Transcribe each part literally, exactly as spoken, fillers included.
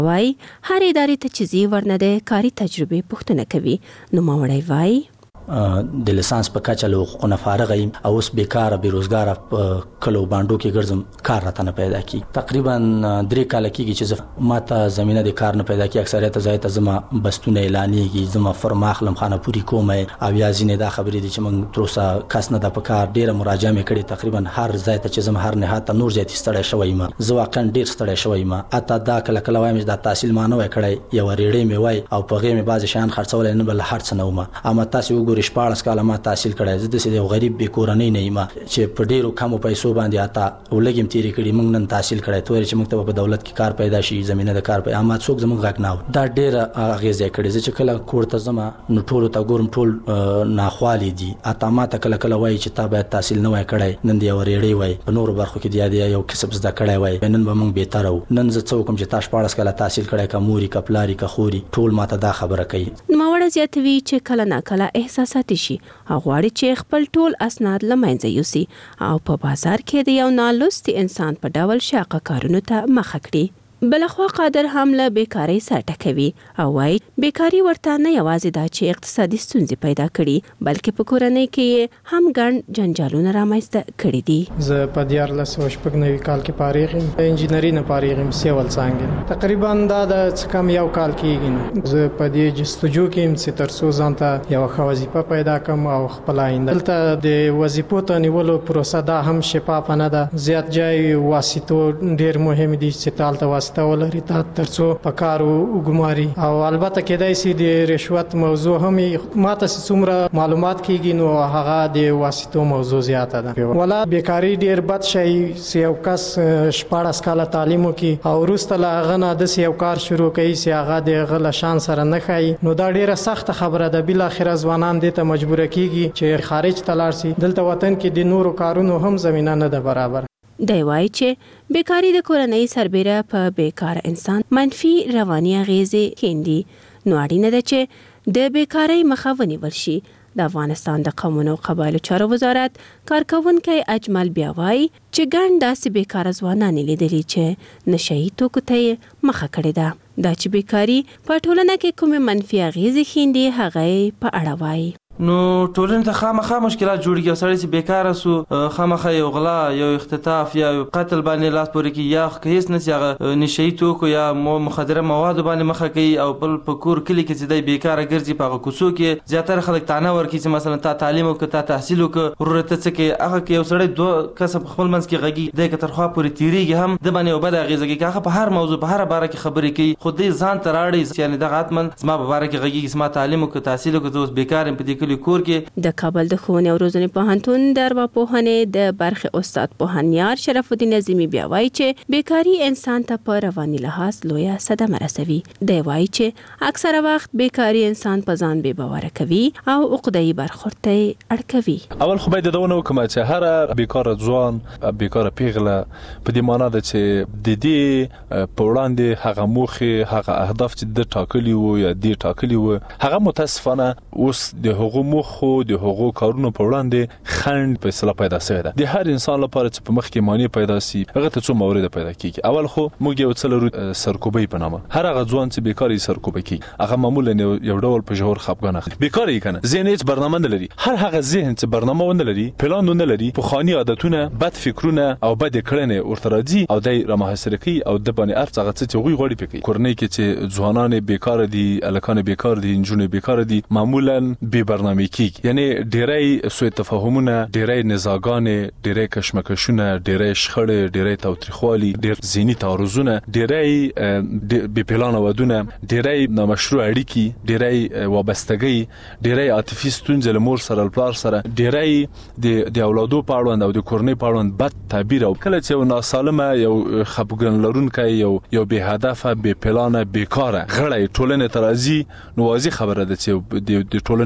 وای هر ادارې ته چې زی ورنه د کاري تجربه پوښتنه کوي نو ماوړی وای د لیسانس په کچه له حقوقونه فارغ یم او اوس بیکاره بیروزګاره په کلو باندو کې ګرځم کار راته نه پیدا کی تقریبا درې کاله کېږي چې ماته زمينه د کار نه پیدا کی اکثریت ځای ته زما بستونه اعلانېږي زما فرما خلم خانه پوری کوم او یا ځینې دا خبرې دي چې موږ تر اوسه کس نه د په کار ډیره مراجعه مې کړې تقریبا هر ځای ته چې زما هر نهایت نور ځای ستړی شوی ما زه واقعا ډیر ستړی شوی ما اته دا کله کله وایم چې د تحصیل مانو کړی یو ریړې مې وای او په غې مې بعض شیان خرڅول نه بل هر څه نه ومه اما تاسو وګورئ شپاړس کاله ما تحصیل کړی زه د سید غریب به کورنۍ نه یم چې په ډیرو کمو پیسو باندې اتا ولګم تیری کړی موږ نن تحصیل کړی تور چې موږ ته په دولت کې کار پیدا شي زمينه د کار په اما څوک زموږ غږ نه دا ډیره اغیزه کړی چې کله کور ته زما نو ټول ته ګورم ټول ناخوالي دي اتا ما ته کله کله وای چې تا باید تحصیل نه وای کړی نن دی ورېړې وای په نور برخو کې دی یو کسب زده کړی وای نن به موږ به تر نن زه څوک کوم چې تاسو پاړس کله تحصیل کړی کا موري کا پلاری کا خوري ټول ماته دا خبره کوي نو وړه زیاتوي چې کله نه کله احساسات شي غواړي چې خپل ټول اسناد لمنځه یوسي او په بازار کې د یو نالوستي انسان په ډول شاقه کارونو ته مخه کړي بلخوا قادر هم له بیکاری سره کوي او وايي بیکاری ورته نه یوازې دا چې اقتصادي ستونزې پیدا کړي بلکې په کورنۍ کې هم ګڼ جنجالونه رامنځته کړي دي زه په دیارلس سوه شپږ نوي کال کې فارغ یم انجینري نه فارغ یم سیول څانګې تقریبا دا د څه کم یو کال کېږي نو زه په دې جستجو کې یم چې تر څو ځان ته یو ښه وظیفه پیدا کړم او خپل آینده دلته د وظیفو ته نیولو پروسه دا هم شفاف نه ده زیات ځای واسطو ډېر مهم دي چې تال ته ولري تا ترڅو په کار وګماري او البته کېدای شي د رشوت موضوع هم ماته څومره معلومات کیږي نو هغه د واسطو موضوع زیاته ده ولا بیکاری ډیر بد شي چې یو کس شپاړس کاله تعلیم وکي او وروسته لا هغه نه د یو کار شروع کوي چې هغه د غل شان سره نه خای نو دا ډیره سخت خبره ده بل اخر ځوانان دې ته مجبور کیږي چې خارج ته لاړ شي دلته وطن کې د نورو کارونو هم زمينه نه ده برابر دی وایي چې بیکاری د کورنۍ سربیره په بیکار انسان منفي رواني اغیزې کیندي نو اړینه ده چې د بیکاری مخه ونیول شي د افغانستان د قومونو او قبایلو چارو وزارت کارکونکي اجمل بیا وایي چې ګڼ داسې بیکاره ځوانان لیدلي چې نشهیي توکو ته مخه کړې ده دا چې بیکاری په ټولنه کې کومې منفي اغیزې ښیندي هغه په اړه وایي نو ټولنې ته خامخا مشکلات جوړیږي او سړی چې بیکاره سو خامخا یو غلا یو اختطاف یا قتل باندې لاس پورې کوي یا هیڅ نشي هغه نشهیي توکو یا مخدره موادو باندې مخه کوي او بل په کور کلي کې چې دی بیکاره ګرځي په هغه کوڅو کې زیاتره خلک تانه ورکوي چې مثلا تا تعلیم وکړه تا تحصیل وکړه ورور ته څه کوي هغه کې یو سړی دوه کسه په خپل منځ کې غږي دی که تر خوا پورې تېرېږي هم د باندې یو بده اغېزه کوي که هغه په هر موضوع په هره باره کې خبرې کوي خو دی ځان ته راوړي یعنې دغه حتما زما په باره کې غږېږي زما تعلیم وکړه تحصیل وکړه زه اوس بیکار یم په دې کلي کور کې د کابل د ښوونې او روزنې پوهنتون د ارواپوهنې د برخې استاد پوهنیار شرف الدین عظیمي بیا وایي چې بیکاري انسان ته په رواني لحاظ لویه صدمه رسوي دی وایي چې اکثره وخت بیکاري انسان په ځان بې باوره کوي او عقده‌يي برخورد ته اړ کوي اول خو باید دونه وکړم چې هر بیکاره ځوان بیکاره پیغله په دې معنی ده چې د دې په وړاندې هغه موخې هغه اهداف چې د ټاکلي وو یا دې ټاکلي وو هغه متاسفانه اوس د هغو موخو د هغو کارونو په وړاندې خنډ په اصطلاح پیدا شوی ده د هر انسان لپاره چې په مخ کې معنی پیدا شي هغه ته څو مورد پیدا کیږي اول خو موږ یو څه لرو سرکوبي په نامه هر هغه ځوان چې بیکاري سرکوبي کوي هغه معمولا یو ډول په جوهر خپګان اخلي بیکاري کنه ذهن هیڅ برنامه نه لري هر هغه ذهن چې برنامه ونه لري پلان نه لري په خاني عادتونه بد فکرونه او بد کړنې ورته راځي او دای را محاصره کوي او د باندې ارڅ هغه څه غوي غوړي پکې کورنۍ کې چې ځوانان بیکار دي الکان بیکار دي انجونې بیکار دي معمولا بې برنامه کیږي یعنی ډیرای سوء تفاهمونه ډیرای نزاګانې ډیرای کشمکشونه ډیرای شخړې ډیرای تاوتریخوالي ډیر ذهني تعرضونه ډیرای بې پلان ودونه ډیرای نامشروع اړیکې ډیرای وابستګي ډیرای عاطفي ستونزې له مور سره پلار سره ډیرای د د اولادو په اړوند او د کورنۍ په اړوند بد تعبیر او کله چې یو ناسالمه یو خپګان لرونکی یو یو بې هدفه بې پلانه بیکاره غړی ټولنې ته راځي نو واضح خبره ده چې د ټولنې په ولې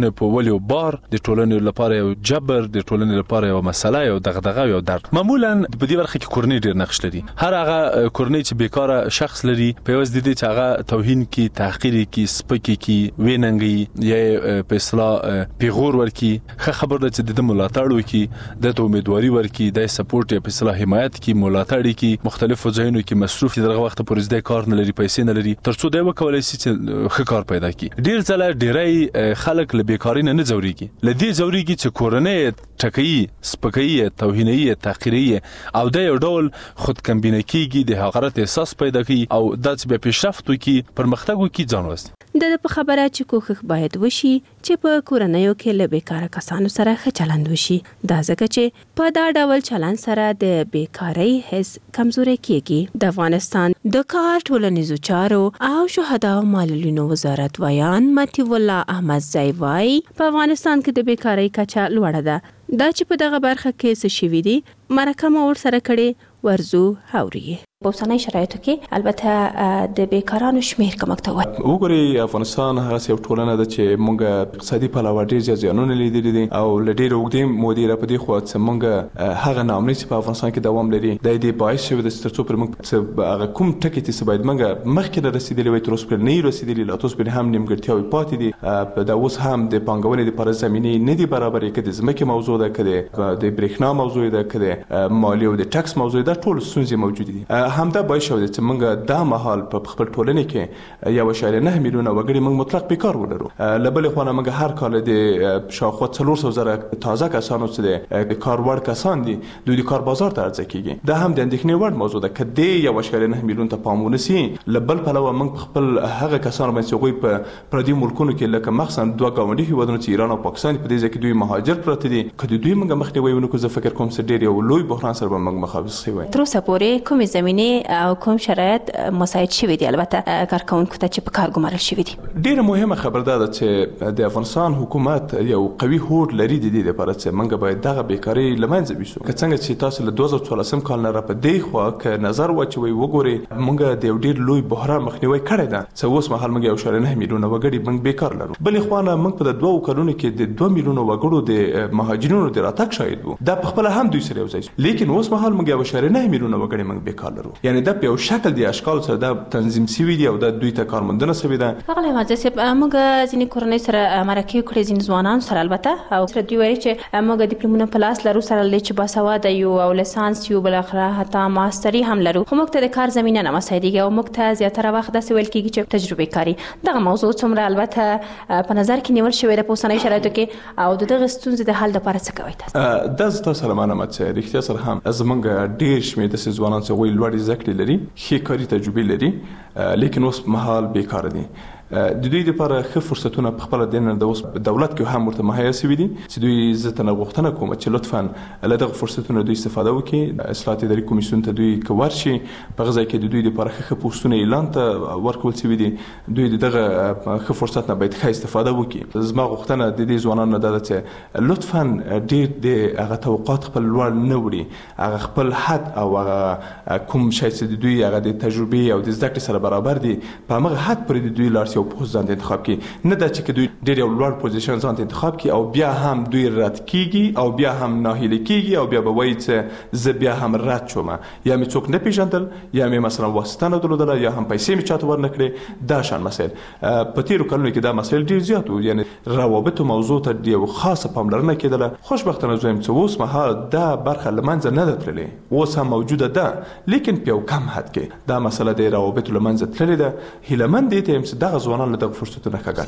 کول یو بار، د ټولنې لپاره یو جبر، د ټولنې لپاره یو مسله، یو دغدغه، یو درد. معمولا په دې برخه کې کورنۍ ډیر نقش لري. هر هغه کورنۍ چې بیکاره شخص لري په واسه د دې چې هغه توهین کی، تحقیر کی، سپکی کی، ویننګي یا په اصطلاح پیغور ورکی، خبر ده چې د ملاتړ وکي، د امیدواري ورکی، د سپورټ یا په اصطلاح حمایت کی، ملاتړ کی، مختلفو ځایونو کې مصروف دي، دغه وخت پورې د کار نه لري، پیسې نه لري، ترڅو دا وکولای شي چې ښه کار پیدا کړي. ډیر ځله ډیری خلک له بیکاری نه نه ځوريږي، لدې ځوريږي چې کورنۍ ټکې، سپکې، توهیني، تحقیري او د یو ډول خود کمبینه کیږي، د حقارت احساس پیدا کوي او د څه په پیشرفت کوي، پرمختګ کوي ځان وست. د په خبره چې کوښښ باید وشي چې په کورنیو کې له بیکاره کسانو سره ښه چلند وشي، دا ځکه چې په دا ډول چلند سره د بیکاری حس کمزوري کیږي. د افغانستان د کار، ټولنیزو چارو او شهدا او معلولینو وزارت ویان متي الله احمد زئی وايي په افغانستان کې د بیکاری کچه لوړه ده. دا چې په دغه برخه کې څه شوي دي مرکه مو ورسره کړې ورزو هوري. په اوسنۍ شرایطو کې البته د بیکارانو شمیر کمکته وای. وګورئ افغانستان هغه یو ټولنه ده چې موږ اقتصادي پلوه ډیر زیات زیانونه لیدلي دي او لډیر وګړي مودې را پدې خو چې موږ هغه نامنې چې په افغانستان کې دوام لري د دې باعث شوی د سترڅو پر موږ هغه کوم ټکی چې باید موږ مخکې نه رسیدلی وي تر اوسه پر نه رسیدلی، لا تاسو پر هم نیمګړتیاوې پاتې دي. د اوس هم د پانګونې لپاره زمینه نه دي برابرې، کده ځمکې موضوع ده، کده د برېښنا موضوع ده، کده مالی او د ټکس موضوع ده، ټول ستونزې موجود دي. همدا باعث شوی چې موږ دا مهال په خپل ټولنه کې یو اشاریه نه میلیونه وګړي موږ مطلق بیکار ولرو. لبل خو موږ هر کال د شاوخوا څلور سوه زره تازه کسانو چې د کار وړ کسان دي دوی د کار بازار ته عرضه کیږي. دا هم د اندېښنې وړ موضوع ده. کدی یو اشاریه نه میلیون ته پام ونسی، لبل پلوه موږ خپل هغه کسان باندې چې په پردي ملکونو کې لکه مخصوصا دوه ګاونډي هیوادونو چې ایران او پاکستان په دې ځکه دوی مهاجر پراته دي، کدی دوی موږ مخنیوي ونکو. زه فکر کوم چې ډیر یو لوی بحران سره به موږ مخاوس شوي. تر اوسه پورې کومې زمینې او کوم شرایط مساعد شوي دي البته کارکونکو ته چې په کار ګمارل شوي دي؟ ډیره مهمه خبر ده چې د افغانستان حکومت یو قوي هوډ لري د دې لپاره چې موږ باید دغه بیکاری لمنځه یوسو. که څنګه چې تاسو له دوه زره څوارلسم کال نه را په دې خوا که نظر واچوي وګورئ موږ د یو ډیر لوی بحران مخنیوي کړی ده چې اوس مهال موږ یو شاړه نه میلیونه وګړي موږ بیکار لرو. بلې خوا نه موږ په دوه کلونو کې د دوه میلیونه وګړو د مهاجرینو د راتګ شاهد وو. دا په خپل هم دوی سره یو ځای، لیکن اوس مهال موږ یو شاړه نه میلیونه وګړي موږ بیکار لرو. یعنی دا په یو شکل دی اشکال سره دا تنظیم شوی دی او دا دوی ته کارمندنه شوی ده. هغه مازه چې موږ ځینې کورنۍ سره مرکه کړې، ځینې ځوانان سره البته او سره دوی وایي چې موږ ډیپلومونه په لاس لرو، سره لې چې باسواده یو او لیسانس یو، بل اخره حتی ماستری هم لرو، خو موږ ته د کار زمینه نه مساعدېږي او موږ ته زیاتره وخت داسې ویل کېږي چې تجربه کاری. دغه موضوع څومره البته په نظر کې نیول شوی د اوسنۍ شرایطو کې او دغه ستونزې د حل لپاره څه کوي تاسو؟ دا تاسو سره معلومات چې رښتیا سره هم زمونږ ډیر شمېر د ځوانان چې وایي لوړې زده کړې لري، ښې کاري تجربې لري، لیکن اوس مهال بیکاره دي. د دوی لپاره ښه فرصتونه په خپل دین د اوس دولت کې هم ورته مهیا شوي دي چې دوی زه ته غوښتنه کوم چې لطفا له دغه فرصتونو دوی استفاده وکړي. اصلاحات اداري کمیسیون ته دوی که ورشي په غځای کې د دوی لپاره ښه پوسټونه اعلان ته ورکول شوي دي، دوی دغه ښه فرصت نه باید ښه استفاده وکړي. زما غوښتنه د دې ځوانانو ده چې لطفا ډیر د هغه توقعات خپل لوړ نه وړي، هغه خپل حد او هغه کوم شی چې دوی هغه د تجربې او د زده کړې سره برابر دي په هغه حد پورې دوی لاړ یو پوسټ ځان انتخاب کی، نه دا چې دوی ډېر یو لوړ پوزیشن ځان انتخاب کی او بیا هم دوی رد کیږي او بیا هم ناهیله کیږي او بیا به وایي چې زه بیا هم رد شوم، یا مې څوک نه پیژندل، یا مې مثلا واسطه نه درلودله، یا هم پیسې مې چاته ورنکړې. دا شان مسایل په تیرو کلونو کې دا مسایل ډېر زیات وو، یعنی روابطو موضوع ته یو خاصه پاملرنه کېدله. خوشبختانه زه یم چې اوس مهال دا برخه له منځه نه ده تللې، اوس هم موجوده ده، لیکن په یو کم حد کې دا مسله د روابطو له منځه تللې ده. هیلهمند دې ته یم چې دغه ځوانان له دغه فرصتونه ښه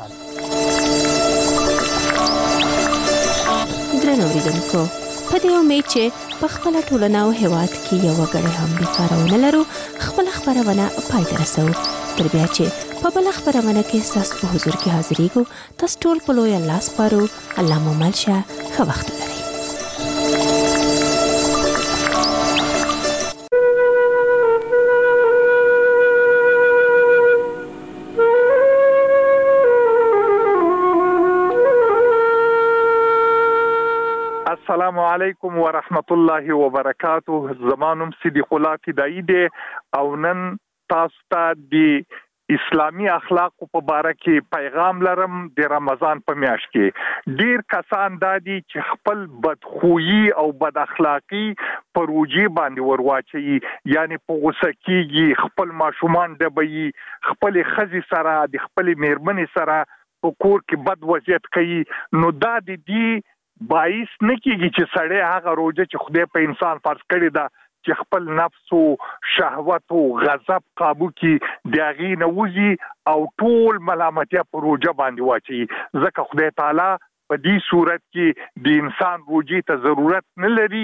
درنو اوریدونکو، په دې امید چې په خپله ټولنه او هیواد کې یو وګړی هم بیکاره ونه لرو، خپله خپرونه پای ته رسوو. تر بیا چې په بله خپرونه کې ستاسو په حضور کې حاضرېږو، تاسو ټول په لوی الله سپارو. الله مو مل شه، ښه وخت ولرئ. السلام علیکم ورحمت الله وبرکاته. زما نوم صدیق الله فدایی دی او نن تاسو ته د اسلامي اخلاق په باره کې پیغام لرم. د رمضان په میاشت کې ډیر کسان دادي چې خپل بدخویي او بد اخلاقی پر روجي باندې ورواچي، یعنی په غوسه کېږي، خپل ماشومان ډبوي، خپل خزي سره د خپل میرمنې سره په کور کې بد وضعیت کوي. نو دا د دې باعث نه کیږي چې سړی هغه روزه چې خدای په انسان فرض کړی دا چې خپل نفس او شهوت او غضب قابو کې د هغې نه وځي او ټول ملامتیا په روزه باندې واچي. ځکه خدای تعالی په دې صورت کې د انسان روزي ته ضرورت نه لري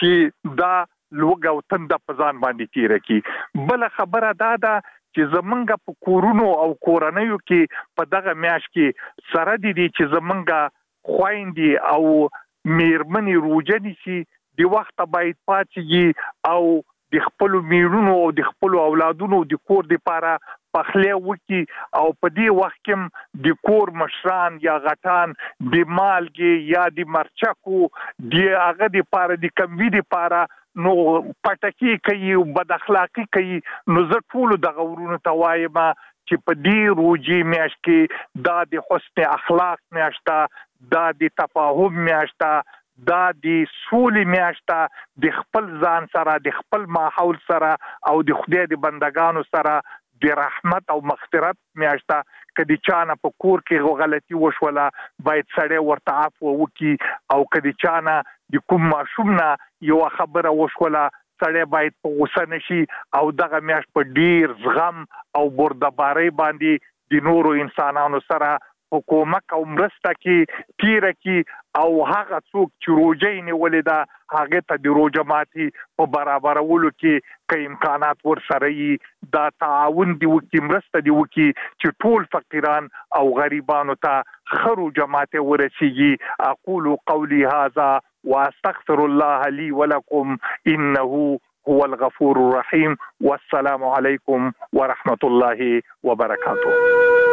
چې دا لوږه او تنده په ځان باندې تیره کړي. بله خبره دا ده چې زمونږ په کورونو او کورنیو کې په دغه میاشت کې سره دي چې زمونږ خویندې او میرمنې روزه نیسي، د وخته باید پاڅېږي او د خپلو میرونو او د خپلو اولادونو د کور دپاره پخلی وکړي او په دې وخت کې د کور مشران یا غټان د مالګې یا د مرچکو د هغه دپاره د کموي دپاره نو پټکي کوي او بد اخلاقي کوي. نو زه ټولو دغه ورونو ته وایم چې په دې روزي میاشت کې دا د حسن اخلاق میاشت ده، دا د تفاهم میاشت ده، دا د سولې میاشت ده. د خپل ځان سره، د خپل ماحول سره او د خدای د بندگانو سره د رحمت او مغفرت میاشت ده. که د چا نه په کور کې غلطي وشوله باید سړی ورته عفو وکړي، او که د چا نه د کوم ماشوم نه یوه خبره وشوله سړی باید په غوسه نشي او دغه میاشت په ډیر زغم او بردبارۍ باندې د نورو انسانانو سره په کومک او مرسته کې تیره کړي او هغه څوک چې روژه یې نیولې ده هغې ته د روژه ماتي په برابرولو کې که امکانات ورسره وي دا تعاون دې وکړي، مرسته دې وکړي چې ټول فقیران او غریبانو ته ښه روژه ماتي ورسیږي. اقول قولي هذا واستغفر الله لي ولكم انه هو الغفور الرحيم والسلام عليكم ورحمة الله وبركاته.